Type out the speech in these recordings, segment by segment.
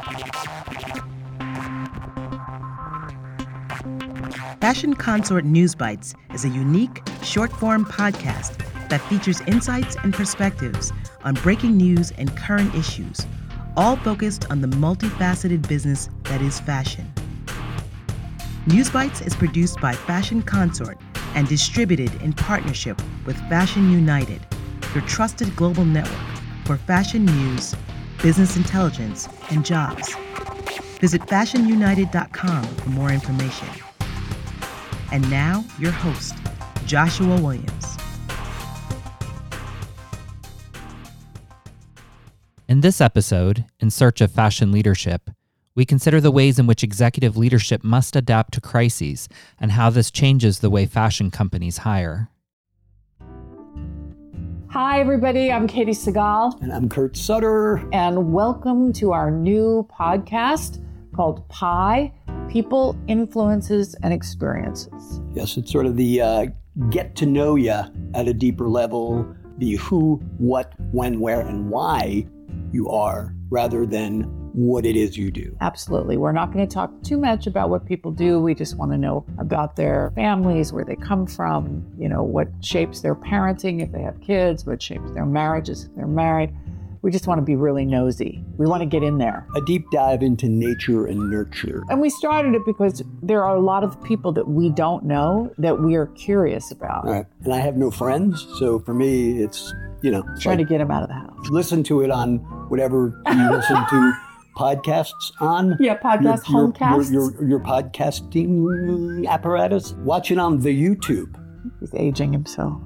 Fashion Consort News Bites is a unique, short-form podcast that features insights and perspectives on breaking news and current issues, all focused on the multifaceted business that is fashion. News Bites is produced by Fashion Consort and distributed in partnership with Fashion United, your trusted global network for fashion news, business intelligence, and jobs. Visit fashionunited.com for more information. And now, your host, Joshua Williams. In this episode, In Search of Fashion Leadership, we consider the ways in which executive leadership must adapt to crises and how this changes the way fashion companies hire. Hi, everybody. I'm Katie Segal. And I'm Kurt Sutter. And welcome to our new podcast called PIE, People, Influences, and Experiences. Yes, it's sort of the get to know you at a deeper level, the who, what, when, where, and why you are, rather than what it is you do. Absolutely. We're not going to talk too much about what people do. We just want to know about their families, where they come from, what shapes their parenting if they have kids, what shapes their marriages if they're married. We just want to be really nosy. We want to get in there. A deep dive into nature and nurture. And we started it because there are a lot of people that we don't know that we are curious about. All right. And I have no friends, so for me, it's, trying to get them out of the house. Listen to it on whatever you listen to podcasts on. Yeah, homecasts. Your podcasting apparatus. Watch it on the YouTube. He's aging himself.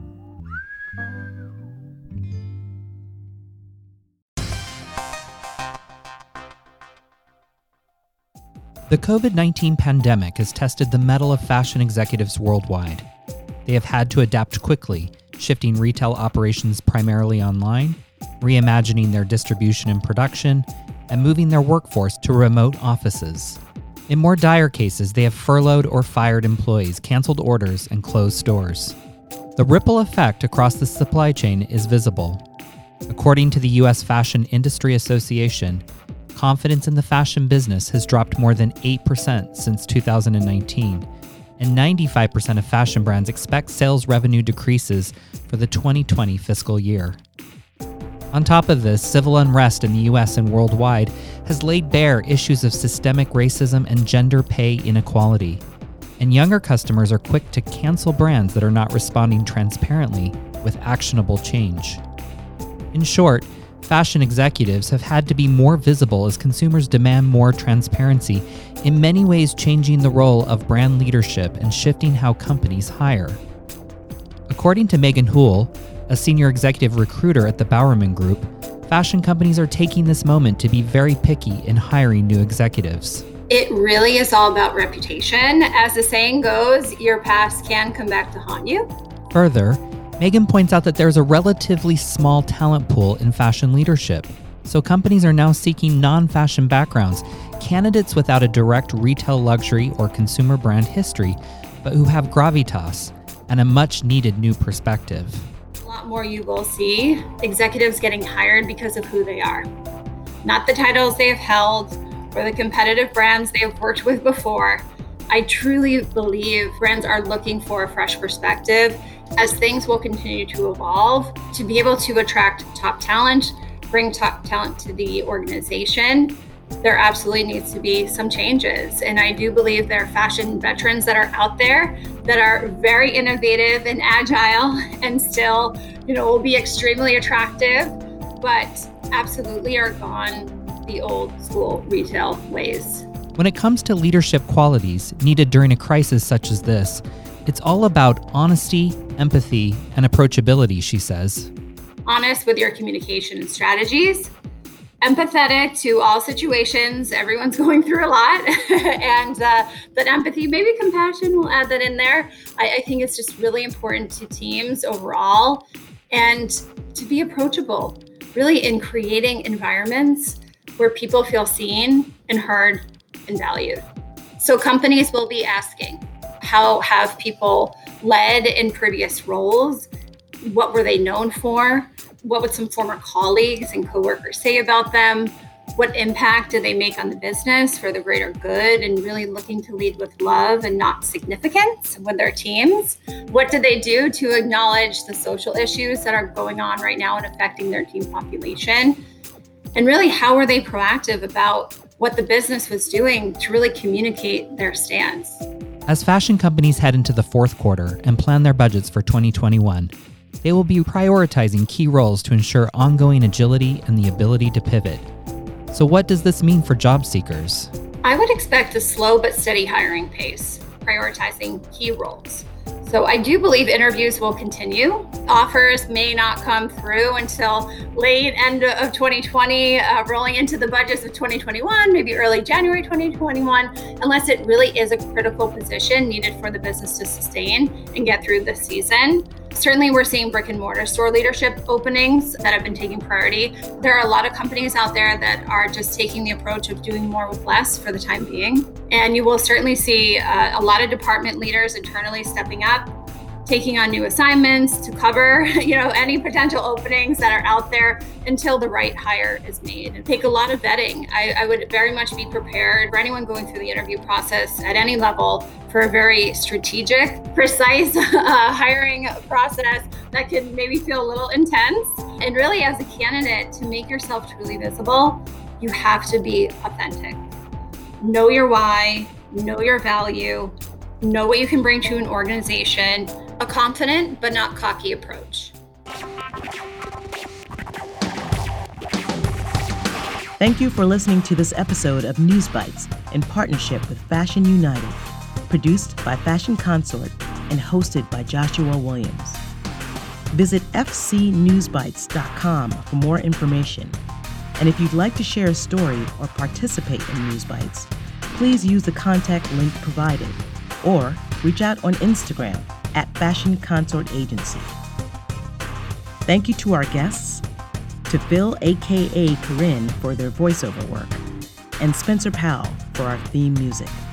The COVID-19 pandemic has tested the mettle of fashion executives worldwide. They have had to adapt quickly, shifting retail operations primarily online, reimagining their distribution and production, and moving their workforce to remote offices. In more dire cases, they have furloughed or fired employees, canceled orders, and closed stores. The ripple effect across the supply chain is visible. According to the U.S. Fashion Industry Association, confidence in the fashion business has dropped more than 8% since 2019, and 95% of fashion brands expect sales revenue decreases for the 2020 fiscal year. On top of this, civil unrest in the US and worldwide has laid bare issues of systemic racism and gender pay inequality. And younger customers are quick to cancel brands that are not responding transparently with actionable change. In short, fashion executives have had to be more visible as consumers demand more transparency, in many ways changing the role of brand leadership and shifting how companies hire. According to Megan Houle, a senior executive recruiter at the Bowerman Group, fashion companies are taking this moment to be very picky in hiring new executives. It really is all about reputation. As the saying goes, your past can come back to haunt you. Further, Megan points out that there's a relatively small talent pool in fashion leadership, so companies are now seeking non-fashion backgrounds, candidates without a direct retail luxury or consumer brand history, but who have gravitas and a much-needed new perspective. A lot more you will see executives getting hired because of who they are, not the titles they have held or the competitive brands they have worked with before. I truly believe brands are looking for a fresh perspective as things will continue to evolve. To be able to attract top talent, bring top talent to the organization, there absolutely needs to be some changes. And I do believe there are fashion veterans that are out there that are very innovative and agile and still, will be extremely attractive, but absolutely are gone the old school retail ways. When it comes to leadership qualities needed during a crisis such as this, it's all about honesty, empathy, and approachability, she says. Honest with your communication and strategies, empathetic to all situations. Everyone's going through a lot. And that empathy, maybe compassion, we'll add that in there. I think it's just really important to teams overall, and to be approachable, really in creating environments where people feel seen and heard and valued. So companies will be asking, how have people led in previous roles? What were they known for? What would some former colleagues and coworkers say about them? What impact do they make on the business for the greater good, and really looking to lead with love and not significance with their teams? What do they do to acknowledge the social issues that are going on right now and affecting their team population? And really, how are they proactive about what the business was doing to really communicate their stance? As fashion companies head into the fourth quarter and plan their budgets for 2021, they will be prioritizing key roles to ensure ongoing agility and the ability to pivot. So what does this mean for job seekers? I would expect a slow but steady hiring pace, prioritizing key roles. So I do believe interviews will continue. Offers may not come through until late end of 2020, rolling into the budgets of 2021, maybe early January 2021, unless it really is a critical position needed for the business to sustain and get through the season. Certainly, we're seeing brick and mortar store leadership openings that have been taking priority. There are a lot of companies out there that are just taking the approach of doing more with less for the time being. And you will certainly see a lot of department leaders internally stepping up, taking on new assignments to cover, any potential openings that are out there until the right hire is made. And take a lot of vetting. I would very much be prepared for anyone going through the interview process at any level for a very strategic, precise hiring process that can maybe feel a little intense. And really, as a candidate, to make yourself truly visible, you have to be authentic. Know your why, know your value, know what you can bring to an organization, a confident but not cocky approach. Thank you for listening to this episode of News Bites in partnership with Fashion United, produced by Fashion Consort and hosted by Joshua Williams. Visit fcnewsbites.com for more information. And if you'd like to share a story or participate in News Bites, please use the contact link provided or reach out on Instagram at Fashion Consort Agency. Thank you to our guests, to Phil aka Corinne for their voiceover work, and Spencer Powell for our theme music.